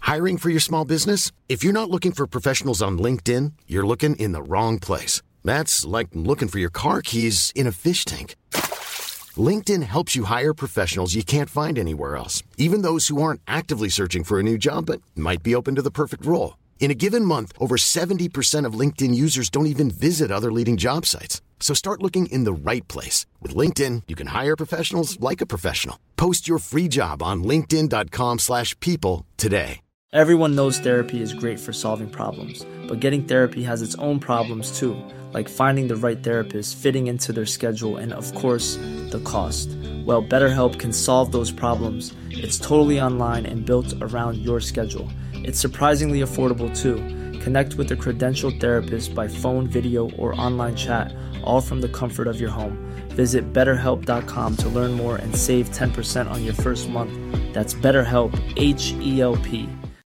Hiring for your small business? If you're not looking for professionals on LinkedIn, you're looking in the wrong place. That's like looking for your car keys in a fish tank. LinkedIn helps you hire professionals you can't find anywhere else, even those who aren't actively searching for a new job but might be open to the perfect role. In a given month, over 70% of LinkedIn users don't even visit other leading job sites. So start looking in the right place. With LinkedIn, you can hire professionals like a professional. Post your free job on linkedin.com/people today. Everyone knows therapy is great for solving problems, but getting therapy has its own problems too, like finding the right therapist, fitting into their schedule, and of course, the cost. Well, BetterHelp can solve those problems. It's totally online and built around your schedule. It's surprisingly affordable too. Connect with a credentialed therapist by phone, video, or online chat, all from the comfort of your home. Visit BetterHelp.com to learn more and save 10% on your first month. That's BetterHelp, H-E-L-P.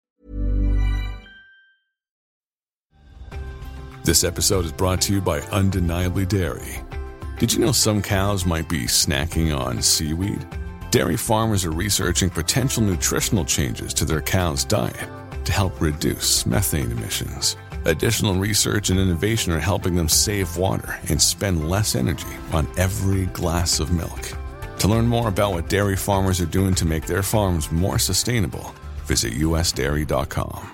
This episode is brought to you by Undeniably Dairy. Did you know some cows might be snacking on seaweed? Dairy farmers are researching potential nutritional changes to their cows' diet to help reduce methane emissions. Additional research and innovation are helping them save water and spend less energy on every glass of milk. To learn more about what dairy farmers are doing to make their farms more sustainable, visit usdairy.com.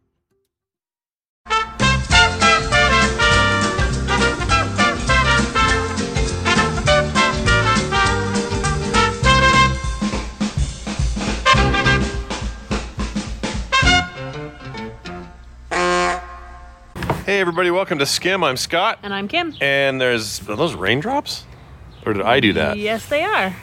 Hey everybody, welcome to Skim. I'm Scott. And I'm Kim. And are those raindrops? Or did I do that? Yes, they are.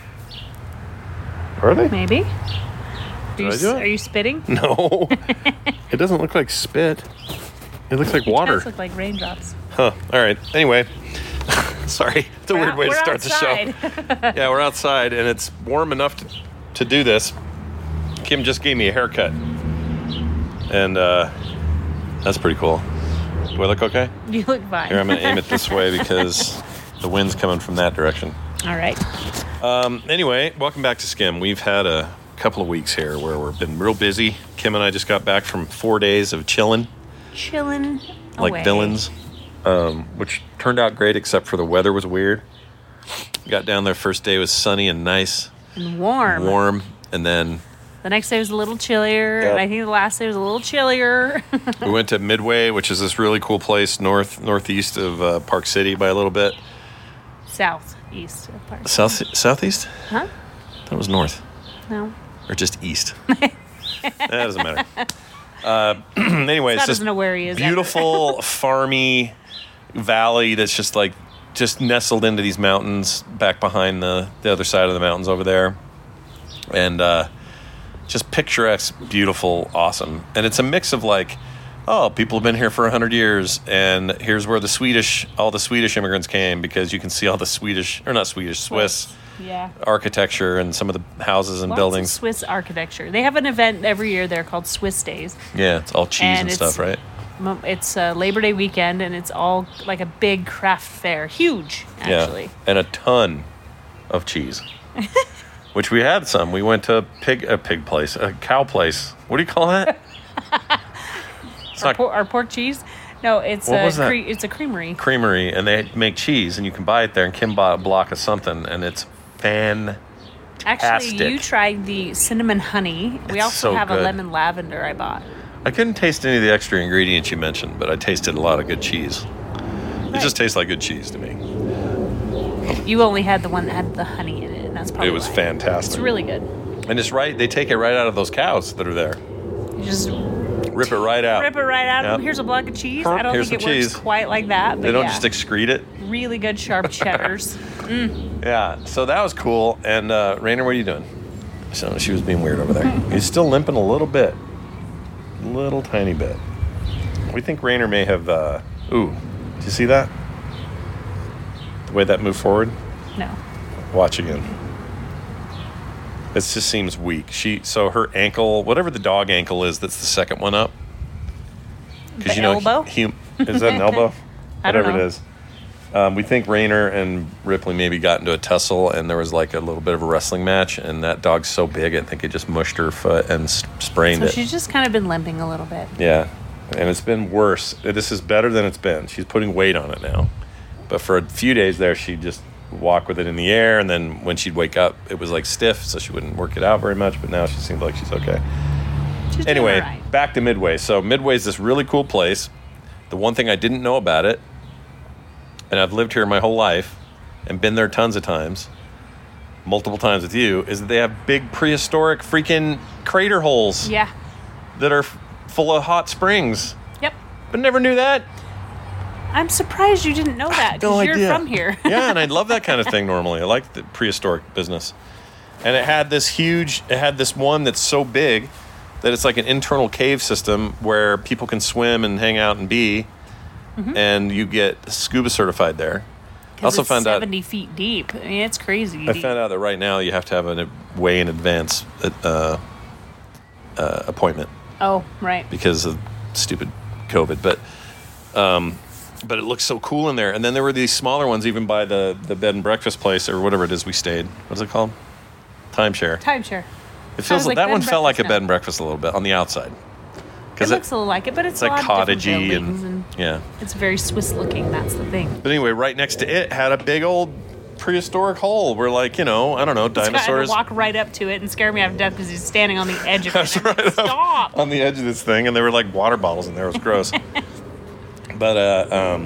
Are they? Maybe. Did I do it? Are you spitting? No. It doesn't look like spit. It looks like water. It does look like raindrops. Huh. All right. Anyway. Sorry. It's a weird way to start the show. Yeah, we're outside and it's warm enough to do this. Kim just gave me a haircut. And that's pretty cool. Do I look okay? You look fine. Here, I'm going to aim it this way because the wind's coming from that direction. All right. Anyway, welcome back to Skim. We've had a couple of weeks here where we've been real busy. Kim and I just got back from 4 days of chilling. Chilling like away. villains, which turned out great except for the weather was weird. Got down there, first day was sunny and nice. And warm. And then the next day was a little chillier. Yep. And I think the last day was a little chillier. we went to Midway, which is this really cool place northeast of Park City by a little bit. Southeast of Park. Southeast? Huh? That was north. No. Or just east. That doesn't matter. Anyway, Scott it's doesn't know where he is. beautiful, farmy valley that's just nestled into these mountains back behind the other side of the mountains over there. And just picturesque, beautiful, awesome. And it's a mix of like, oh, people have been here for 100 years, and here's where all the Swedish immigrants came, because you can see all the Swiss architecture and some of the houses and Lots buildings. of Swiss architecture. They have an event every year there called Swiss Days. Yeah, it's all cheese and stuff, right? It's Labor Day weekend, and it's all like a big craft fair. Huge, actually. Yeah, and a ton of cheese. Which we had some. We went to a cow place. What do you call that? Our pork cheese? No, it's it's a creamery. Creamery, and they make cheese, and you can buy it there. And Kim bought a block of something, and it's fantastic. Actually, you tried the cinnamon honey. We also have a lemon lavender I bought. I couldn't taste any of the extra ingredients you mentioned, but I tasted a lot of good cheese. It just tastes like good cheese to me. You only had the one that had the honey in it, and that's probably It was fantastic. It's really good. And it's right. They take it right out of those cows that are there. You just rip it right out. Yep. Here's a block of cheese. I don't think it works quite like that. But they don't just excrete it. Really good sharp cheddars. Yeah, so that was cool. And Rainer, what are you doing? So she was being weird over there. He's still limping a little bit. Little tiny bit. We think Rainer may have... did you see that? The way that moved forward? No. Watch again. It just seems weak. So her ankle, whatever the dog ankle is, that's the second one up. The elbow? Is that an elbow? I don't know. Whatever it is. We think Rainer and Ripley maybe got into a tussle, and there was like a little bit of a wrestling match, and that dog's so big, I think it just mushed her foot and sprained it. So she's just kind of been limping a little bit. Yeah, and it's been worse. This is better than it's been. She's putting weight on it now. But for a few days there, she'd just walk with it in the air, and then when she'd wake up, it was like stiff, so she wouldn't work it out very much, but now she seems like she's okay. Anyway, right. Back to Midway. So Midway is this really cool place. The one thing I didn't know about it, and I've lived here my whole life and been there tons of times, multiple times with you, is that they have big prehistoric freaking crater holes. Yeah. That are full of hot springs. Yep. But never knew that. I'm surprised you didn't know that because you're from here. Yeah, and I love that kind of thing normally. I like the prehistoric business. And it had this one that's so big that it's like an internal cave system where people can swim and hang out and be. Mm-hmm. And you get scuba certified there. I also found 70 feet deep. I mean, it's crazy. I found out that right now you have to have a way in advance appointment. Oh, right. Because of stupid COVID. But it looks so cool in there. And then there were these smaller ones, even by the bed and breakfast place or whatever it is we stayed. What is it called? Timeshare. It feels like that one felt like a bed and breakfast a little bit on the outside. It looks a little like it, but it's like cottagey and yeah, it's very Swiss looking. That's the thing. But anyway, right next to it had a big old prehistoric hole where, like, I don't know, dinosaurs. Walk right up to it and scare me out of death because he's standing on the edge of it. That's right. Stop on the edge of this thing, and there were like water bottles in there. It was gross. But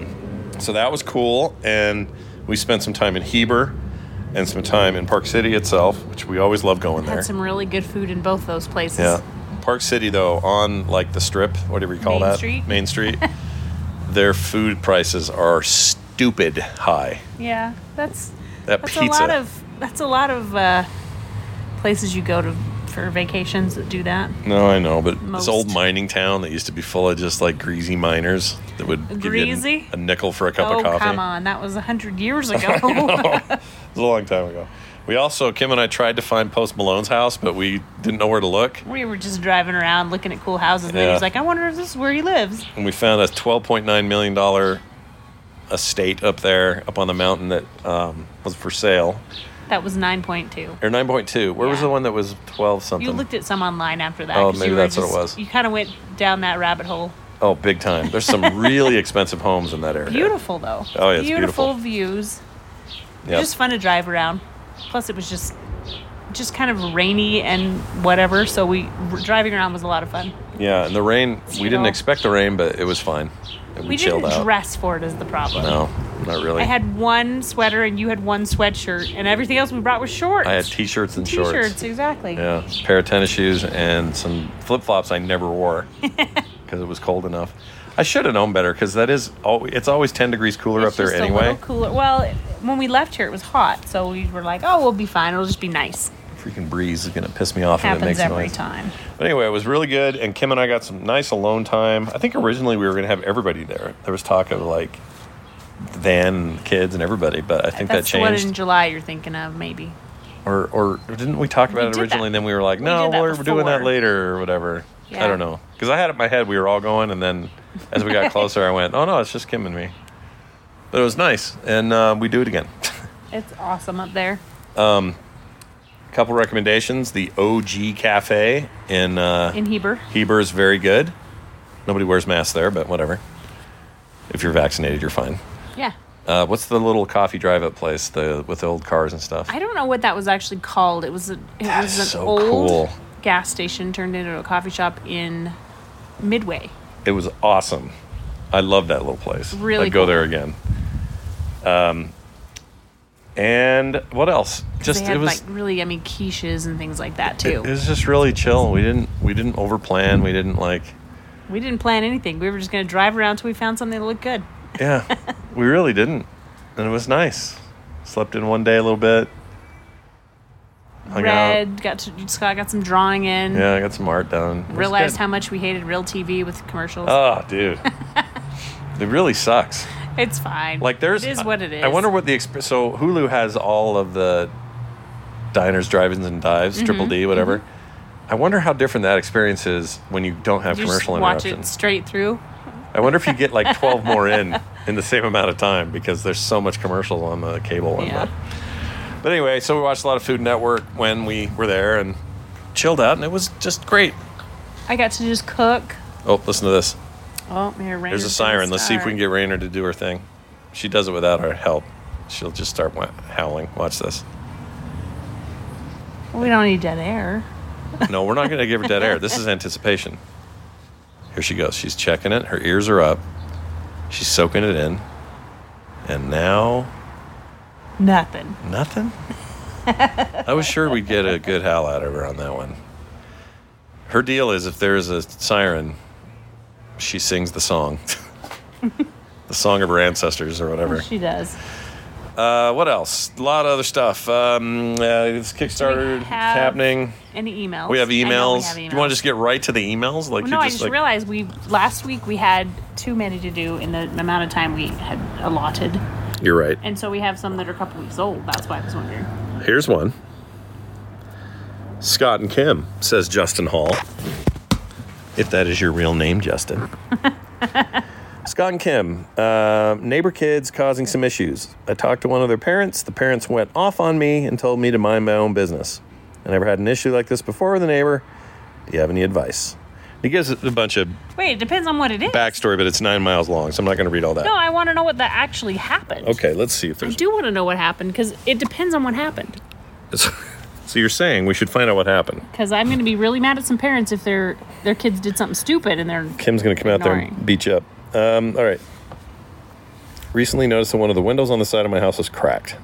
so that was cool, and we spent some time in Heber and some time in Park City itself, which we always love going there. Had some really good food in both those places. Yeah. Park City, though, on like the Strip, whatever you call that, Main Street, their food prices are stupid high. Yeah, that's pizza. That's a lot of places you go to for vacations that do that. No, I know, but this old mining town that used to be full of just like greasy miners that would give you a nickel for a cup of coffee. Oh, come on, that was 100 years ago. It was a long time ago. Kim and I tried to find Post Malone's house, but we didn't know where to look. We were just driving around looking at cool houses, and then he was like, I wonder if this is where he lives. And we found a $12.9 million estate up there, up on the mountain that was for sale. That was 9.2. Or 9.2. Where was the one that was 12 something? You looked at some online after that. Oh, maybe that's what it was. You kind of went down that rabbit hole. Oh, big time. There's some really expensive homes in that area. Beautiful, though. Oh, yeah, it's beautiful. Beautiful views. Yep. Just fun to drive around. Plus, it was just kind of rainy and whatever, so driving around was a lot of fun. Yeah, and the rain, we didn't expect the rain, but it was fine. We didn't dress for it is the problem. No, not really. I had one sweater and you had one sweatshirt, and everything else we brought was shorts. I had T-shirts and shorts. T-shirts, exactly. Yeah, a pair of tennis shoes and some flip-flops I never wore because it was cold enough. I should have known better because it's always 10 degrees cooler up there anyway. It's a little cooler. Well, when we left here, it was hot, so we were like, "Oh, we'll be fine. It'll just be nice." Freaking breeze is gonna piss me off if it makes noise. Happens every time. But anyway, it was really good, and Kim and I got some nice alone time. I think originally we were gonna have everybody there. There was talk of like the van and kids and everybody, but I think that changed. That's the one in July you're thinking of, maybe. Or didn't we talk about it originally, and then we were like, no, we're doing that later or whatever. Yeah. I don't know. Because I had it in my head we were all going, and then as we got closer, I went, oh, no, it's just Kim and me. But it was nice, and we do it again. It's awesome up there. Couple recommendations. The OG Cafe in Heber. Heber is very good. Nobody wears masks there, but whatever. If you're vaccinated, you're fine. Yeah. What's the little coffee drive-up place with the old cars and stuff? I don't know what that was actually called. It was an old gas station turned into a coffee shop in Midway. It was awesome. I love that little place. Really I'd go there again. And what else? They had like really yummy quiches and things like that too. It was just really chill. We didn't overplan. We didn't plan anything. We were just going to drive around till we found something that looked good. Yeah, we really didn't, and it was nice. Slept in one day a little bit. Scott got some drawing in. Yeah, I got some art done. Realized how much we hated real TV with commercials. Oh, dude, it really sucks. It's fine. It is what it is. I wonder what so Hulu has all of the diners, drive-ins, and dives, Triple D, whatever. Mm-hmm. I wonder how different that experience is when you don't have commercial interruptions. Watch it straight through. I wonder if you get like 12 more in. in the same amount of time because there's so much commercial on the cable one. Yeah. But anyway, so we watched a lot of Food Network when we were there and chilled out, and it was just great. I got to just cook. Oh, listen to this. Oh, here, Rainer's There's a siren. Let's see if we can get Rainer to do her thing. She does it without our help. She'll just start howling. Watch this. We don't need dead air. No, we're not going to give her dead air. This is anticipation. Here she goes. She's checking it. Her ears are up. She's soaking it in. And now... Nothing. Nothing? I was sure we'd get a good howl out of her on that one. Her deal is if there's a siren, she sings the song. The song of her ancestors or whatever. She does. What else? A lot of other stuff. This Kickstarter happening. Any emails? We have I know we emails. have Do you want to just get right to the emails? Like well, no, I just realized last week we had too many to do in the amount of time we had allotted. You're right. And so we have some that are a couple weeks old. That's why I was wondering. Here's one. Scott and Kim, says Justin Hall. If that is your real name, Justin. Scott and Kim, neighbor kids causing some issues. I talked to one of their parents. The parents went off on me and told me to mind my own business. I never had an issue like this before with a neighbor. Do you have any advice? He gives a bunch of Wait, it depends on what it is. backstory, but it's 9 miles long, so I'm not going to read all that. No, I want to know what that actually happened. Okay, let's see if I there's... do want to know what happened because it depends on what happened. So you're saying we should find out what happened. Because I'm going to be really mad at some parents if their kids did something stupid and they're Kim's going to come out there and beat you up. All right. Recently noticed that one of the windows on the side of my house was cracked.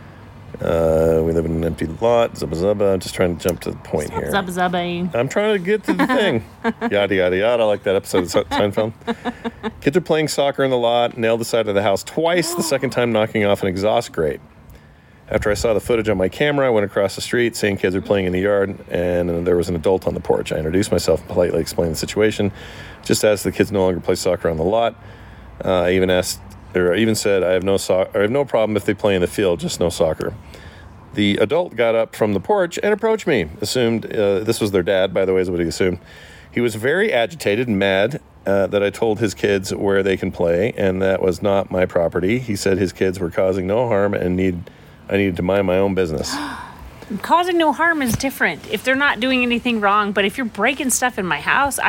We live in an empty lot. Zubba zubba. I'm just trying to jump to the point here. Zubba zubba. I'm trying to get to the thing. Yada, yada, yada. I like that episode of Seinfeld. Kids are playing soccer in the lot. Nailed the side of the house twice. The second time knocking off an exhaust grate. After I saw the footage on my camera, I went across the street, seeing kids were playing in the yard, and there was an adult on the porch. I introduced myself and politely explained the situation. Just asked the kids no longer play soccer on the lot. I even said I have no problem if they play in the field, just no soccer. The adult got up from the porch and approached me. Assumed this was their dad, by the way, is what he assumed. He was very agitated and mad that I told his kids where they can play, and that was not my property. He said his kids were causing no harm and I needed to mind my own business. Causing no harm is different. If they're not doing anything wrong, but if you're breaking stuff in my house,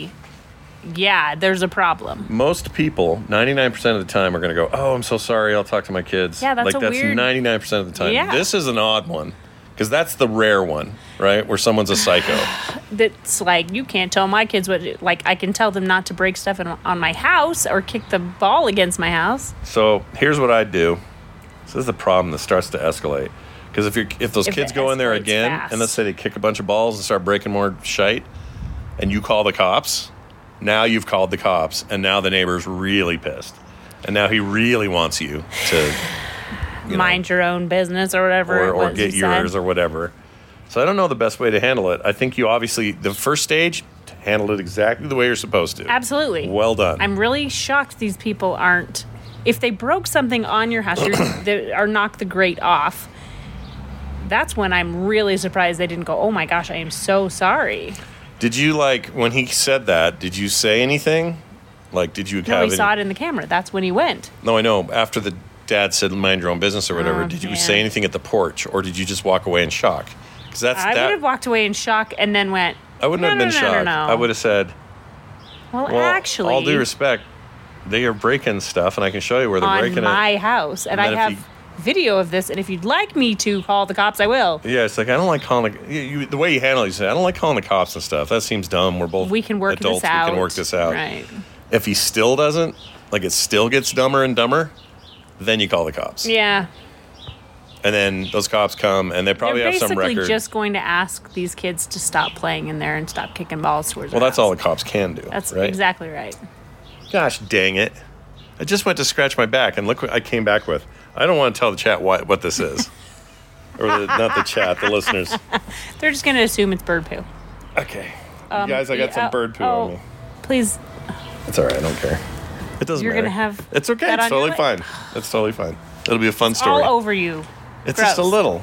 there's a problem. Most people, 99% of the time, are going to go, oh, I'm so sorry, I'll talk to my kids. Yeah, that's weird... 99% of the time. Yeah. This is an odd one, because that's the rare one, right, where someone's a psycho. That's like, you can't tell my kids what... Like, I can tell them not to break stuff on my house or kick the ball against my house. So here's what I'd do. So this is the problem that starts to escalate. Because if those kids go in there again, fast. and let's say they kick a bunch of balls and start breaking more shite, and you call the cops, now you've called the cops, and now the neighbor's really pissed. And now he really wants you to... Mind your own business or whatever. Or get yours or whatever. So I don't know the best way to handle it. I think you obviously... The first stage, handled it exactly the way you're supposed to. Absolutely. Well done. I'm really shocked these people aren't... If they broke something on your house or knocked the grate off, that's when I'm really surprised they didn't go, oh my gosh, I am so sorry. Did you, when he said that, did you say anything? Did you No, he saw it in the camera. That's when he went. No, I know. After the dad said mind your own business or whatever, did you say anything at the porch, or did you just walk away in shock? Because I would have walked away in shock and then went, I wouldn't have been shocked. No. I would have said, well, actually... all due respect, they are breaking stuff, and I can show you where they're breaking it. On my house. And I have video of this, and if you'd like me to call the cops, I will. Yeah, it's like, I don't like calling... the way you handle it, you say, I don't like calling the cops and stuff. That seems dumb. We're both We can work adults. this out. We can work this out. Right. If he still doesn't, it still gets dumber and dumber, then you call the cops. Yeah. And then those cops come, and they probably have some record. They're basically just going to ask these kids to stop playing in there and stop kicking balls towards Well, that's all the cops can do. That's right? exactly right. Gosh dang it. I just went to scratch my back, and look what I came back with. I don't want to tell the chat what this is. Or not the chat, the listeners. They're just going to assume it's bird poo. Okay. You guys, I got some bird poo on me. Please. It's all right. I don't care. It doesn't You're matter. You're going to have It's okay. that It's on your totally leg? fine. It's totally fine. It'll be a fun story. All over you. It's Gross. just a little.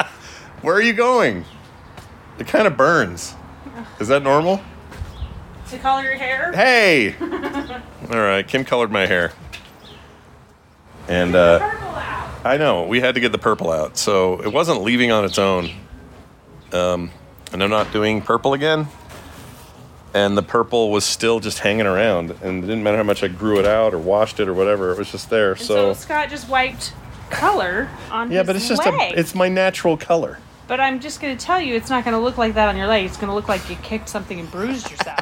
Where are you going? It kind of burns. Is that normal? To color your hair? Hey! All right, Kim colored my hair. And Purple out. I know, we had to get the purple out. So it wasn't leaving on its own. And I'm not doing purple again. And the purple was still just hanging around. And it didn't matter how much I grew it out or washed it or whatever. It was just there. And so Scott just wiped color on his but it's just leg. it's my natural color. But I'm just going to tell you, it's not going to look like that on your leg. It's going to look like you kicked something and bruised yourself.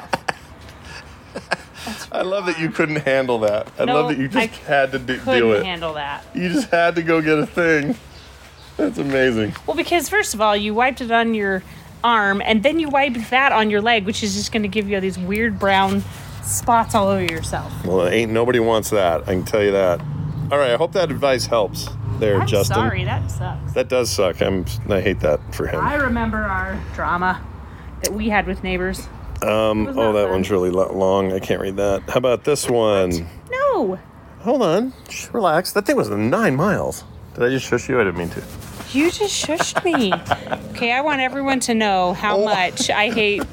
I love that you couldn't handle that. I love that you just had to do it. Couldn't handle that. You just had to go get a thing. That's amazing. Well, because first of all, you wiped it on your arm, and then you wiped that on your leg, which is just going to give you these weird brown spots all over yourself. Well, ain't nobody wants that. I can tell you that. All right, I hope that advice helps there, I'm Justin. sorry, that sucks. That does suck. I hate that for him. I remember our drama that we had with neighbors. That one's really long. I can't read that. How about this one? No. Hold on. Relax. That thing was 9 miles. Did I just shush you? I didn't mean to. You just shushed me. Okay, I want everyone to know how much I hate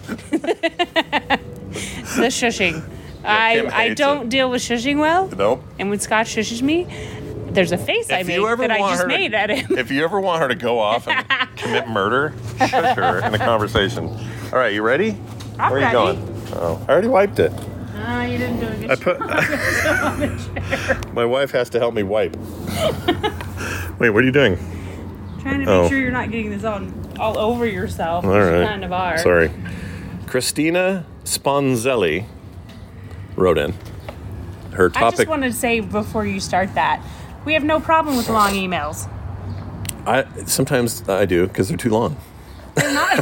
the shushing. I don't deal with shushing well. Nope. And when Scott shushes me, there's a face I make that I just made at him. If you ever want her to go off and commit murder, shush her in a conversation. All right, you ready? I'm Where are you ready. going? Oh, I already wiped it. Oh, you didn't do a good job. On the chair. My wife has to help me wipe. Wait, what are you doing? Trying to make sure you're not getting this all over yourself. All right. You kind of are. Sorry. Christina Sponzelli wrote in. Her I topic. just wanted to say before you start that, we have no problem with long emails. Sometimes I do because they're too long. They're not.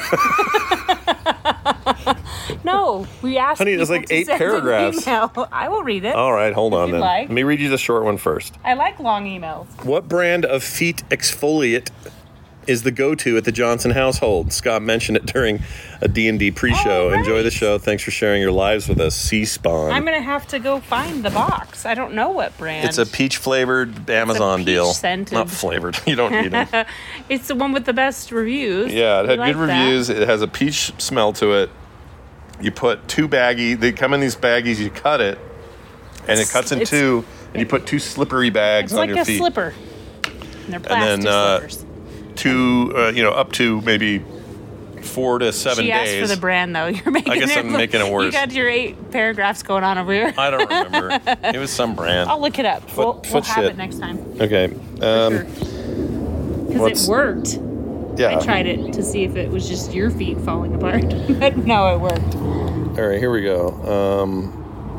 No, we asked. Honey, there's people like to 8 send an paragraphs. email. I will read it. All right, hold on you'd then. like. Let me read you the short one first. I like long emails. What brand of feet exfoliate is the go-to at the Johnson household? Scott mentioned it during a D&D pre-show. Oh, right. Enjoy the show. Thanks for sharing your lives with us. C-Spawn. I'm gonna have to go find the box. I don't know what brand. It's a peach-flavored Amazon deal. peach-scented. Not flavored. You don't need them. It's the one with the best reviews. Yeah, it had We good like that. reviews. It has a peach smell to it. You put 2 baggies. They come in these baggies. You cut it, and it cuts in It's- 2. And you put 2 slippery bags It's on like your a feet. slipper. And they're plastic slippers. 2, up to maybe 4 to 7 She days. asked for the brand, though. You're making I guess it I'm look- making it worse. You got your 8 paragraphs going on over here. I don't remember. It was some brand. I'll look it up. We'll foot have shit. it next time. Okay. Because what's- it worked. Yeah. I tried it to see if it was just your feet falling apart. But no, it worked. All right, here we go.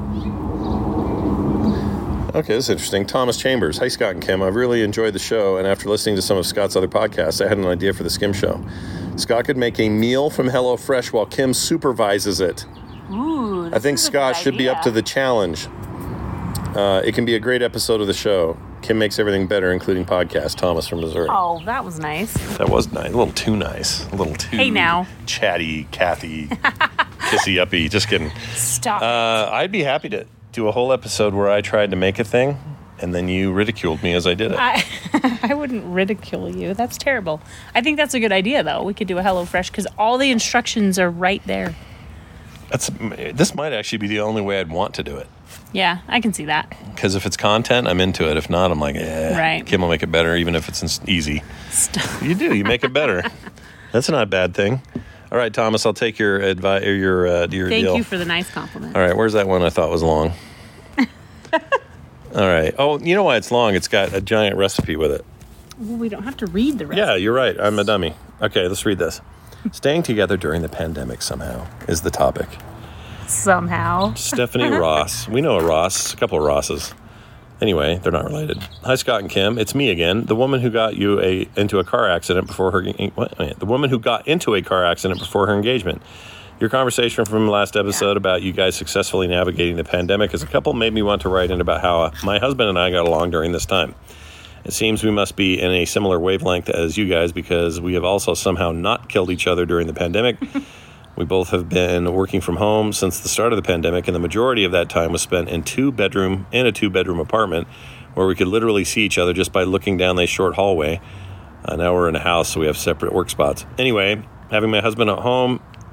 Okay, this is interesting. Thomas Chambers. Hi, Scott and Kim. I've really enjoyed the show, and after listening to some of Scott's other podcasts, I had an idea for the Skim Show. Scott could make a meal from HelloFresh while Kim supervises it. Ooh, I think Scott should be up to the challenge. It can be a great episode of the show. Kim makes everything better, including podcast. Thomas from Missouri. Oh, that was nice. That was nice. A little too nice. A little too Hey, now. chatty, Kathy, kissy uppy. Just kidding. Stop. I'd be happy to do a whole episode where I tried to make a thing, and then you ridiculed me as I did it. I wouldn't ridicule you. That's terrible. I think that's a good idea, though. We could do a HelloFresh because all the instructions are right there. This might actually be the only way I'd want to do it. Yeah, I can see that. Because if it's content, I'm into it. If not, I'm like, Right. Kim will make it better, even if it's easy. Stop. You do. You make it better. That's not a bad thing. All right, Thomas, I'll take your advice or your deal. Thank you for the nice compliment. All right, where's that one I thought was long? All right. Oh, you know why it's long? It's got a giant recipe with it. Well, we don't have to read the rest. Yeah, you're right. I'm a dummy. Okay, let's read this. Staying together during the pandemic somehow is the topic. Somehow. Stephanie Ross. We know a Ross, a couple of Rosses. Anyway, they're not related. Hi, Scott and Kim. It's me again. The woman who got you into a car accident before her... The woman who got into a car accident before her engagement. Your conversation from last episode about you guys successfully navigating the pandemic as a couple made me want to write in about how my husband and I got along during this time. It seems we must be in a similar wavelength as you guys because we have also somehow not killed each other during the pandemic. We both have been working from home since the start of the pandemic, and the majority of that time was spent in a two-bedroom apartment where we could literally see each other just by looking down a short hallway. Now we're in a house, so we have separate work spots. Anyway, having my husband at home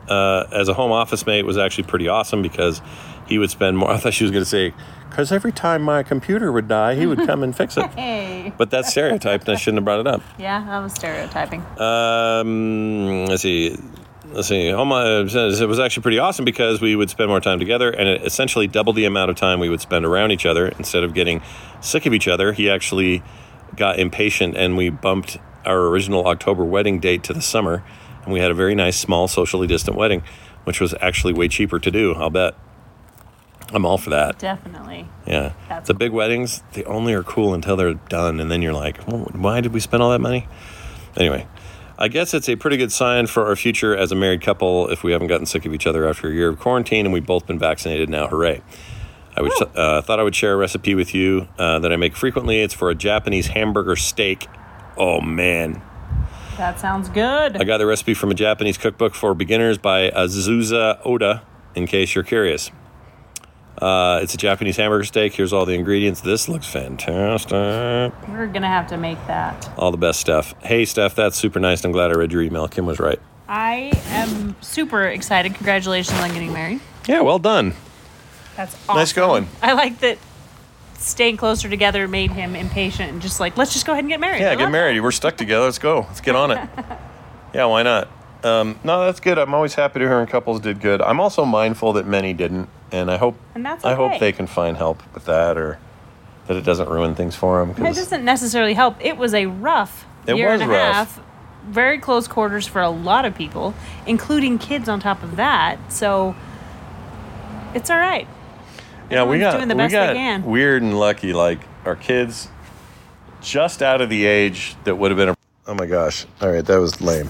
as a home office mate was actually pretty awesome because he would spend more. I thought she was going to say, because every time my computer would die, he would come and fix it. Hey. But that's stereotyped, and I shouldn't have brought it up. Yeah, that was stereotyping. Let's see. It was actually pretty awesome because we would spend more time together, and it essentially doubled the amount of time we would spend around each other. Instead of getting sick of each other, he actually got impatient, and we bumped our original October wedding date to the summer, and we had a very nice, small, socially distant wedding, which was actually way cheaper to do, I'll bet. I'm all for that. Definitely. Yeah. That's the big weddings, they only are cool until they're done, and then you're like, why did we spend all that money? Anyway, I guess it's a pretty good sign for our future as a married couple if we haven't gotten sick of each other after a year of quarantine and we've both been vaccinated now. Hooray. I thought I would share a recipe with you that I make frequently. It's for a Japanese hamburger steak. Oh, man. That sounds good. I got the recipe from a Japanese cookbook for beginners by Azusa Oda, in case you're curious. It's a Japanese hamburger steak. Here's all the ingredients. This looks fantastic. We're going to have to make that. All the best stuff. Hey, Steph, that's super nice. I'm glad I read your email. Kim was right. I am super excited. Congratulations on getting married. Yeah, well done. That's awesome. Nice going. I like that staying closer together made him impatient and just like, let's just go ahead and get married. Yeah, get married. We're stuck together. Let's go. Let's get on it. Yeah, why not? No, that's good. I'm always happy to hear couples did good. I'm also mindful that many didn't, and I hope that's I hope okay. they can find help with that, or that it doesn't ruin things for them. It doesn't necessarily help. It was a rough year and a half. Very close quarters for a lot of people, including kids on top of that. So it's all right. Yeah, we got doing the best they can. Weird and lucky. Like our kids, just out of the age that would have been. Oh my gosh! All right, that was lame.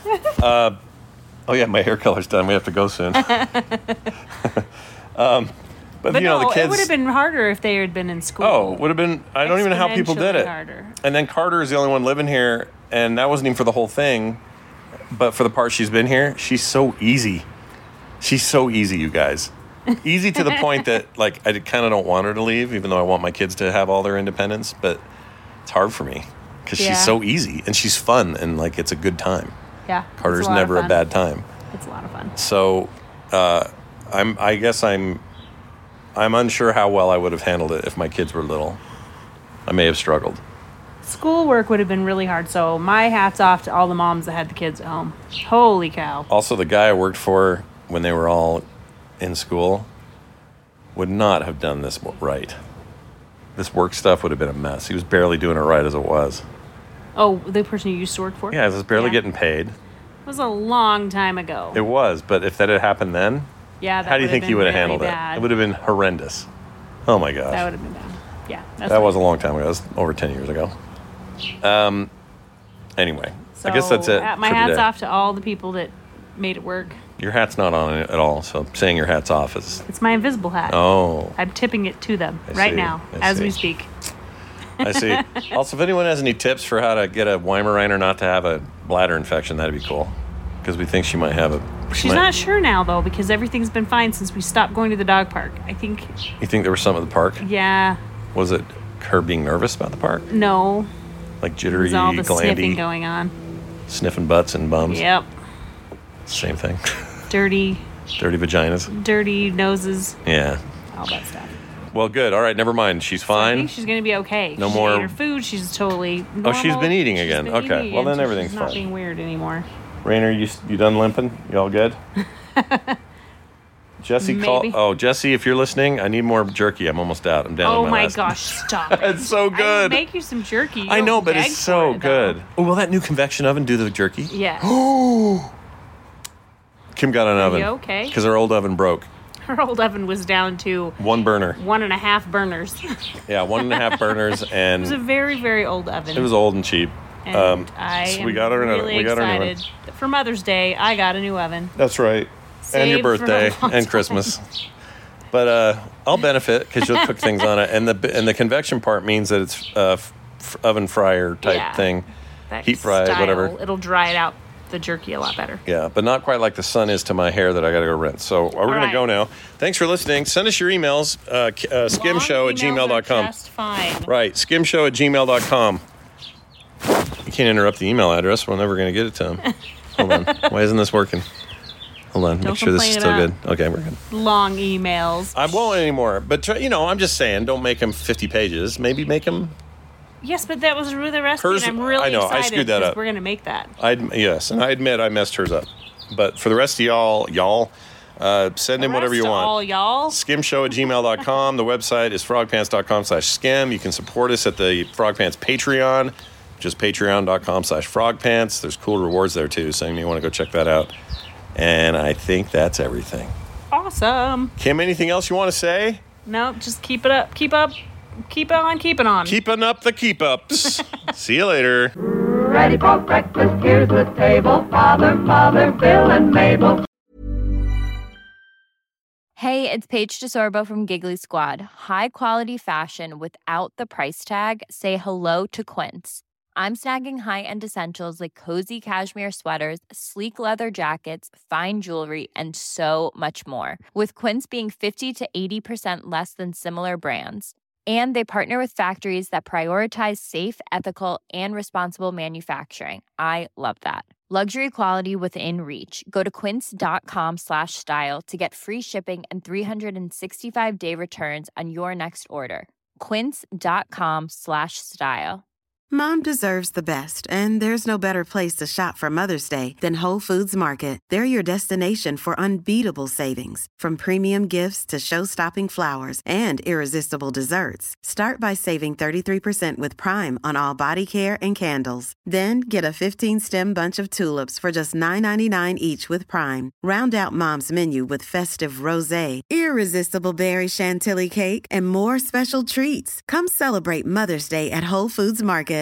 Oh yeah, my hair color's done. We have to go soon. But you know, the kids. It would have been harder if they had been in school. Oh, would have been. I don't even know how people did it. Harder. And then Carter is the only one living here, and that wasn't even for the whole thing, but for the part she's been here, she's so easy. She's so easy, you guys. Easy to the point that, like, I kind of don't want her to leave, even though I want my kids to have all their independence. But it's hard for me because she's so easy and she's fun and like it's a good time. Yeah, Carter's never a bad time. It's a lot of fun. So, I guess I'm unsure how well I would have handled it if my kids were little. I may have struggled. Schoolwork would have been really hard. So my hat's off to all the moms that had the kids at home. Holy cow! Also, the guy I worked for when they were all in school would not have done this right. This work stuff would have been a mess. He was barely doing it right as it was. Oh, the person you used to work for? Yeah, I was barely getting paid. It was a long time ago. It was, but if that had happened then, that how do you think he would have handled bad. it? It would have been horrendous. Oh my gosh. That would have been bad. Yeah. That was a long time ago. That was over 10 years ago. Anyway, so I guess that's it. My hat's off to all the people that made it work. Your hat's not on it at all, so saying your hat's off is... It's my invisible hat. Oh. I'm tipping it to them now, as we speak. I see. Also, if anyone has any tips for how to get a Weimaraner not to have a bladder infection, that'd be cool. Because we think she might have it. She's not sure now, though, because everything's been fine since we stopped going to the dog park. I think... You think there was something at the park? Yeah. Was it her being nervous about the park? No. Like jittery, There's all the glandy, sniffing going on. Sniffing butts and bums? Yep. Same thing. Dirty vaginas. Dirty noses. Yeah. All that stuff. Well, good. All right, never mind. She's fine. So I think she's going to be okay. No she more. Ate her food. She's totally normal. Oh, she's been eating again. Been okay. eating Well, again, then everything's she's fine. Not being weird anymore. Rainer, you done limping? You all good? Jesse called. Oh, Jesse, if you're listening, I need more jerky. I'm almost out. I'm down. Oh to my last. gosh! Stop it. It's so good. I will make you some jerky. You I know, don't but beg it's so for it, good. Oh, will that new convection oven do the jerky? Yeah. Kim got an oven. You okay? Because her old oven broke. Her old oven was down to one burner. 1.5 burners. Yeah, 1.5 burners, and it was a very, very old oven. It was old and cheap. And so we got her really we got excited that for Mother's Day, I got a new oven. That's right. And your birthday and Christmas. But I'll benefit because you'll cook things on it, and the convection part means that it's oven fryer type thing, heat fry, whatever. It'll dry it out the jerky a lot better. Yeah, but not quite like the sun is to my hair that I got to go rinse. So we're going to go now. Thanks for listening. Send us your emails, skimshow@gmail.com. Just fine. Right, skimshow@gmail.com. You can't interrupt the email address. We're never going to get it to him. Hold on. Why isn't this working? Hold on. Don't Make sure this is still complain good. Okay, we're good. long emails. I won't anymore. But, I'm just saying, don't make them 50 pages. Maybe make them... Yes, but that was the recipe, Hers- and I'm really I know, I excited screwed that because up. we're going to make that. Yes, and I admit I messed hers up. But for the rest of y'all, send in whatever you want. All y'all. Skimshow@gmail.com. The website is frogpants.com/skim. You can support us at the Frog Pants Patreon, just patreon.com/frogpants. There's cool rewards there too, so you may want to go check that out. And I think that's everything. Awesome. Kim, anything else you want to say? No, just keep it up. Keep on keeping on. Keeping up the keep-ups. See you later. Ready for breakfast, here's the table. Father, Mother, Bill, and Mabel. Hey, it's Paige DeSorbo from Giggly Squad. High quality fashion without the price tag. Say hello to Quince. I'm snagging high-end essentials like cozy cashmere sweaters, sleek leather jackets, fine jewelry, and so much more. With Quince being 50 to 80% less than similar brands. And they partner with factories that prioritize safe, ethical, and responsible manufacturing. I love that. Luxury quality within reach. Go to quince.com/style to get free shipping and 365-day returns on your next order. Quince.com/style. Mom deserves the best, and there's no better place to shop for Mother's Day than Whole Foods Market. They're your destination for unbeatable savings, from premium gifts to show-stopping flowers and irresistible desserts. Start by saving 33% with Prime on all body care and candles. Then get a 15-stem bunch of tulips for just $9.99 each with Prime. Round out Mom's menu with festive rosé, irresistible berry chantilly cake, and more special treats. Come celebrate Mother's Day at Whole Foods Market.